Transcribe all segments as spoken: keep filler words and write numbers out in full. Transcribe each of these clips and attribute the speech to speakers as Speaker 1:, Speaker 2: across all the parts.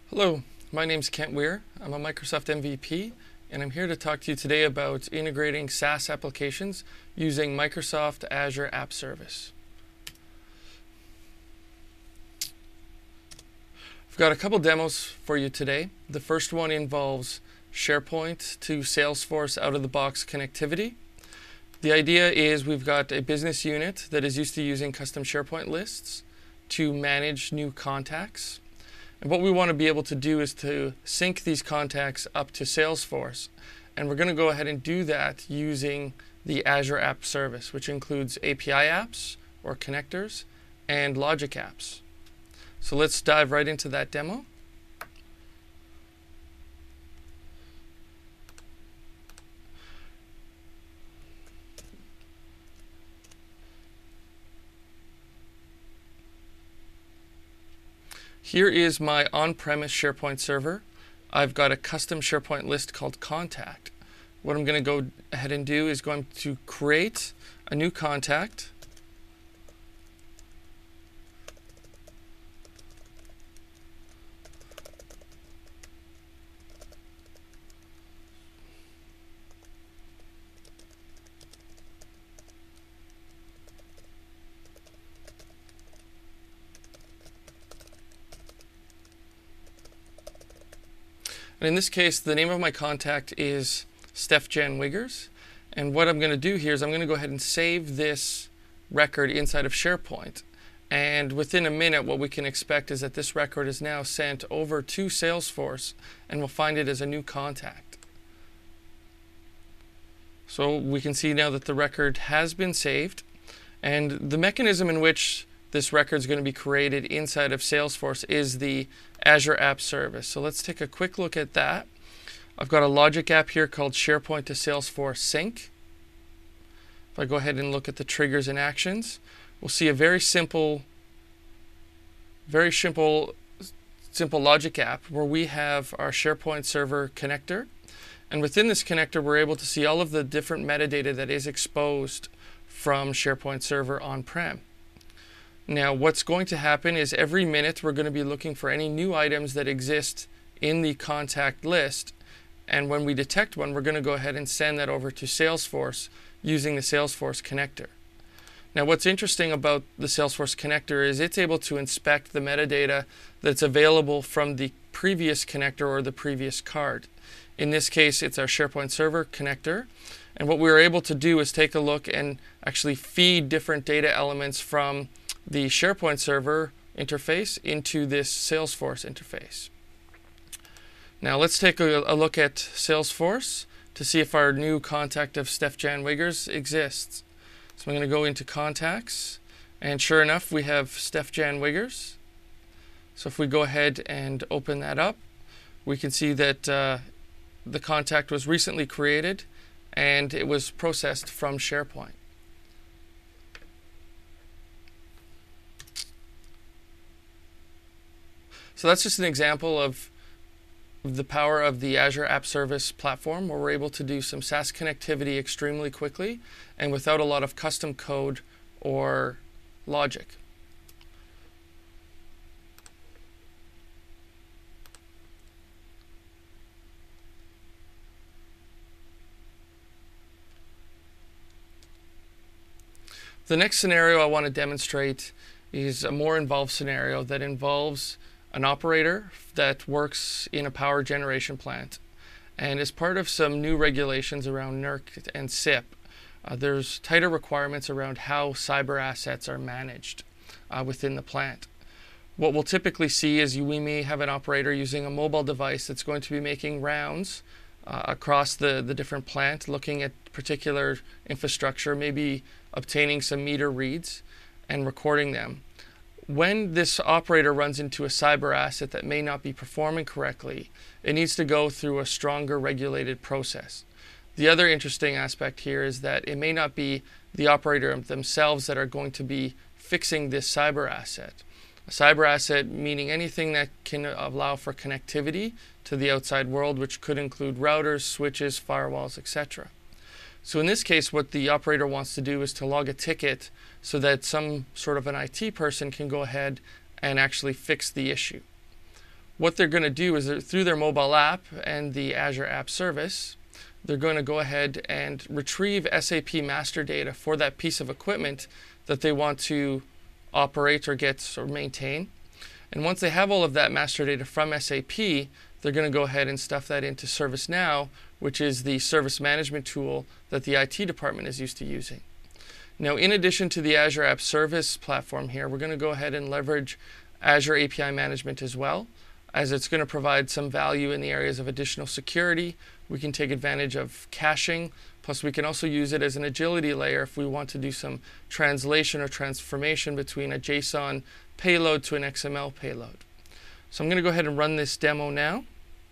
Speaker 1: Hello, my name's Kent Weir. I'm a Microsoft M V P, and I'm here to talk to you today about integrating SaaS applications using Microsoft Azure App Service. I've got a couple demos for you today. The first one involves SharePoint to Salesforce out-of-the-box connectivity. The idea is we've got a business unit that is used to using custom SharePoint lists to manage new contacts. And what we want to be able to do is to sync these contacts up to Salesforce. And we're going to go ahead and do that using the Azure App Service, which includes A P I apps or connectors and logic apps. So let's dive right into that demo. Here is my on-premise SharePoint server. I've got a custom SharePoint list called Contact. What I'm going to go ahead and do is going to create a new contact. And in this case, the name of my contact is Steph-Jan Wiggers. And what I'm going to do here is I'm going to go ahead and save this record inside of SharePoint. And within a minute, what we can expect is that this record is now sent over to Salesforce, and we'll find it as a new contact. So we can see now that the record has been saved. And the mechanism in which this record is going to be created inside of Salesforce is the Azure App Service. So let's take a quick look at that. I've got a logic app here called SharePoint to Salesforce Sync. If I go ahead and look at the triggers and actions, we'll see a very simple, very simple, simple logic app where we have our SharePoint server connector. And within this connector, we're able to see all of the different metadata that is exposed from SharePoint server on-prem. Now, what's going to happen is every minute we're going to be looking for any new items that exist in the contact list. And when we detect one, we're going to go ahead and send that over to Salesforce using the Salesforce connector. Now, what's interesting about the Salesforce connector is it's able to inspect the metadata that's available from the previous connector or the previous card. In this case, it's our SharePoint server connector. And what we were able to do is take a look and actually feed different data elements from the SharePoint server interface into this Salesforce interface. Now let's take a, a look at Salesforce to see if our new contact of Steph-Jan Wiggers exists. So I'm going to go into Contacts, and sure enough, we have Steph-Jan Wiggers. So if we go ahead and open that up, we can see that uh, the contact was recently created and it was processed from SharePoint. So that's just an example of the power of the Azure App Service platform, where we're able to do some SaaS connectivity extremely quickly and without a lot of custom code or logic. The next scenario I want to demonstrate is a more involved scenario that involves an operator that works in a power generation plant. And as part of some new regulations around N E R C and S I P, uh, there's tighter requirements around how cyber assets are managed uh, within the plant. What we'll typically see is you, we may have an operator using a mobile device that's going to be making rounds uh, across the, the different plant, looking at particular infrastructure, maybe obtaining some meter reads and recording them. When this operator runs into a cyber asset that may not be performing correctly, it needs to go through a stronger regulated process. The other interesting aspect here is that it may not be the operator themselves that are going to be fixing this cyber asset. A cyber asset meaning anything that can allow for connectivity to the outside world, which could include routers, switches, firewalls, et cetera. So in this case, what the operator wants to do is to log a ticket so that some sort of an I T person can go ahead and actually fix the issue. what they're going to do is through their mobile app and the Azure App Service, they're going to go ahead and retrieve S A P master data for that piece of equipment that they want to operate or get or maintain. And once they have all of that master data from S A P, they're going to go ahead and stuff that into ServiceNow, which is the service management tool that the I T department is used to using. Now, in addition to the Azure App Service platform here, we're going to go ahead and leverage Azure A P I management as well, as it's going to provide some value in the areas of additional security. We can take advantage of caching, plus we can also use it as an agility layer if we want to do some translation or transformation between a JSON payload to an X M L payload. So I'm going to go ahead and run this demo now.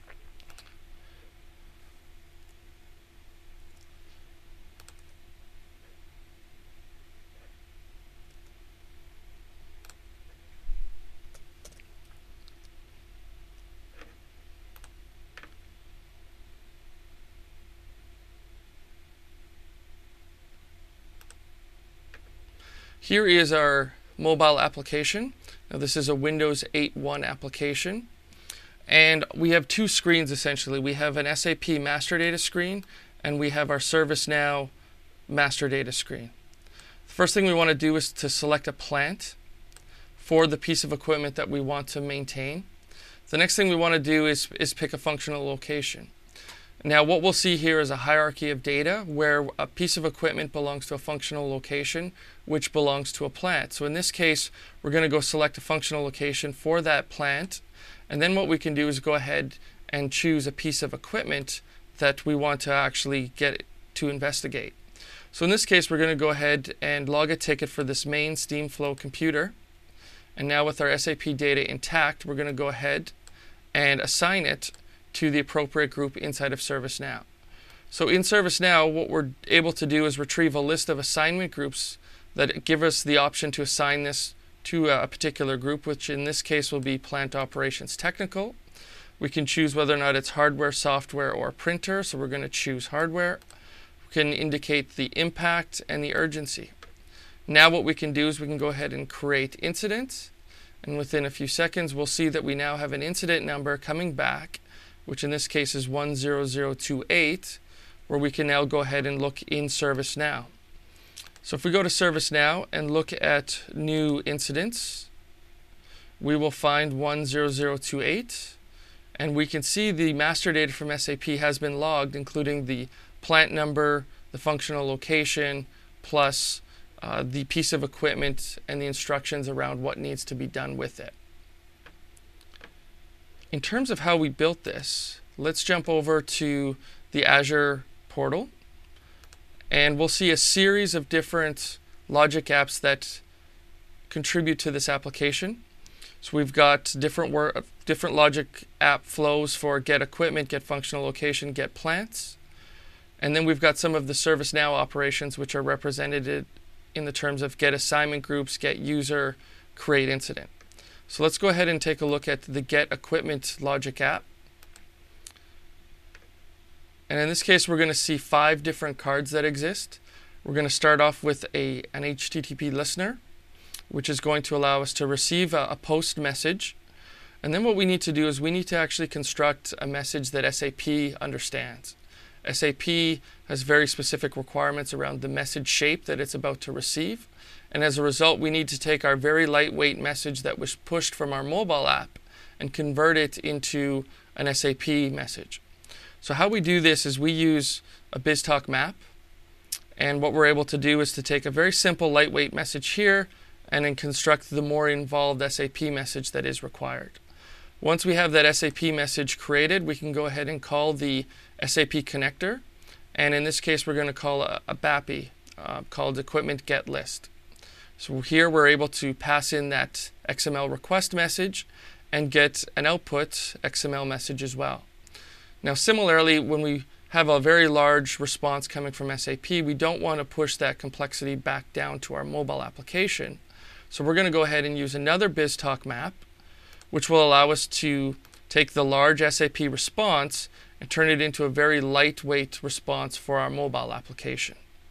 Speaker 1: Here is our mobile application. Now this is a Windows eight point one application. And we have two screens essentially. We have an S A P master data screen and we have our ServiceNow master data screen. The first thing we want to do is to select a plant for the piece of equipment that we want to maintain. The next thing we want to do is, is pick a functional location. Now what we'll see here is a hierarchy of data where a piece of equipment belongs to a functional location which belongs to a plant. So in this case, we're going to go select a functional location for that plant, and then what we can do is go ahead and choose a piece of equipment that we want to actually get to investigate. So in this case, we're going to go ahead and log a ticket for this main SteamFlow computer. And now with our S A P data intact, we're going to go ahead and assign it to the appropriate group inside of ServiceNow. So in ServiceNow, what we're able to do is retrieve a list of assignment groups that give us the option to assign this to a particular group, which in this case will be Plant Operations Technical. We can choose whether or not it's hardware, software, or printer, so we're going to choose hardware. We can indicate the impact and the urgency. Now what we can do is we can go ahead and create incidents, and within a few seconds we'll see that we now have an incident number coming back, which in this case is one zero zero two eight, where we can now go ahead and look in ServiceNow. So if we go to ServiceNow and look at new incidents, we will find one zero zero two eight, and we can see the master data from S A P has been logged, including the plant number, the functional location, plus uh, the piece of equipment and the instructions around what needs to be done with it. In terms of how we built this, let's jump over to the Azure portal, and we'll see a series of different logic apps that contribute to this application. So we've got different wor- different logic app flows for get equipment, get functional location, get plants. And then we've got some of the ServiceNow operations which are represented in the terms of get assignment groups, get user, create incident. So let's go ahead and take a look at the get equipment logic app. And in this case, we're going to see five different cards that exist. We're going to start off with a, an H T T P listener, which is going to allow us to receive a, a post message. And then what we need to do is we need to actually construct a message that S A P understands. S A P has very specific requirements around the message shape that it's about to receive. And as a result, we need to take our very lightweight message that was pushed from our mobile app and convert it into an S A P message. So how we do this is we use a BizTalk map. And what we're able to do is to take a very simple lightweight message here and then construct the more involved S A P message that is required. Once we have that S A P message created, we can go ahead and call the S A P connector. And in this case, we're going to call a, a B A P I, uh, called Equipment Get List. So here we're able to pass in that X M L request message and get an output X M L message as well. Now similarly, when we have a very large response coming from S A P, we don't want to push that complexity back down to our mobile application. So we're going to go ahead and use another BizTalk map, which will allow us to take the large S A P response and turn it into a very lightweight response for our mobile application.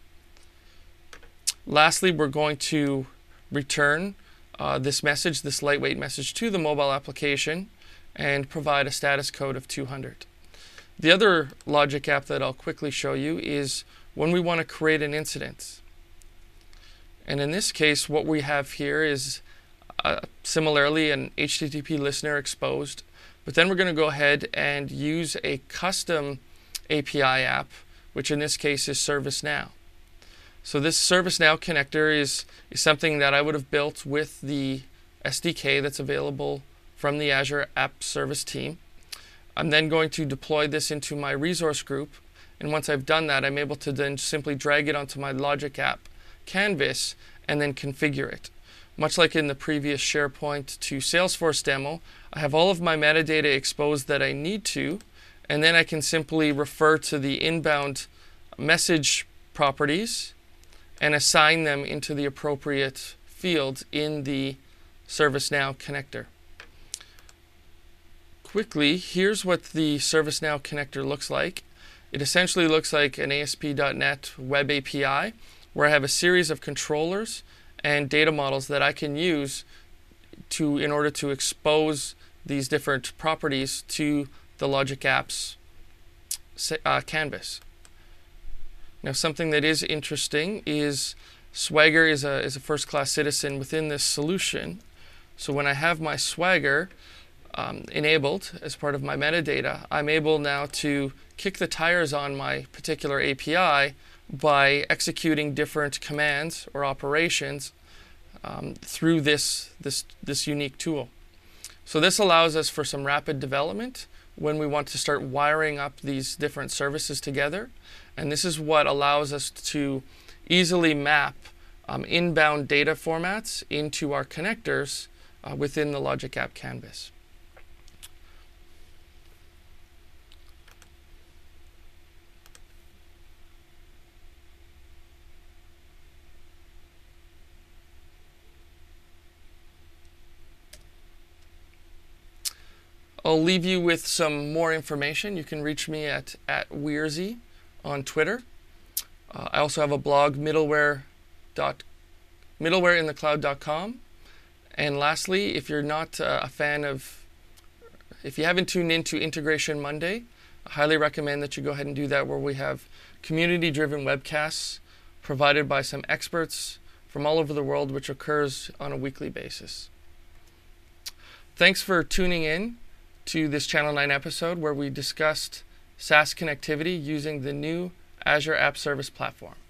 Speaker 1: Lastly, we're going to return uh, this message, this lightweight message, to the mobile application. and provide a status code of two hundred. The other logic app that I'll quickly show you is when we want to create an incident. And in this case, what we have here is uh, similarly an H T T P listener exposed, but then we're going to go ahead and use a custom A P I app, which in this case is ServiceNow. So this ServiceNow connector is, is something that I would have built with the S D K that's available from the Azure App Service team. I'm then going to deploy this into my resource group, and once I've done that, I'm able to then simply drag it onto my Logic App canvas and then configure it. Much like in the previous SharePoint to Salesforce demo, I have all of my metadata exposed that I need to, and then I can simply refer to the inbound message properties and assign them into the appropriate field in the ServiceNow connector. Quickly, here's what the ServiceNow connector looks like. It essentially looks like an A S P dot net web A P I where I have a series of controllers and data models that I can use to in order to expose these different properties to the Logic Apps uh, canvas. Now, something that is interesting is Swagger is a, is a first-class citizen within this solution. So when I have my Swagger um, enabled as part of my metadata, I'm able now to kick the tires on my particular A P I by executing different commands or operations um, through this, this, this unique tool. So this allows us for some rapid development when we want to start wiring up these different services together. And this is what allows us to easily map um, inbound data formats into our connectors uh, within the Logic App canvas. I'll leave you with some more information. You can reach me at, at Weirzy on Twitter. Uh, I also have a blog, middleware dot middleware in the cloud dot com. And lastly, if you're not uh, a fan of, if you haven't tuned into Integration Monday, I highly recommend that you go ahead and do that, where we have community-driven webcasts provided by some experts from all over the world, which occurs on a weekly basis. Thanks for tuning in to this Channel nine episode where we discussed SaaS connectivity using the new Azure App Service platform.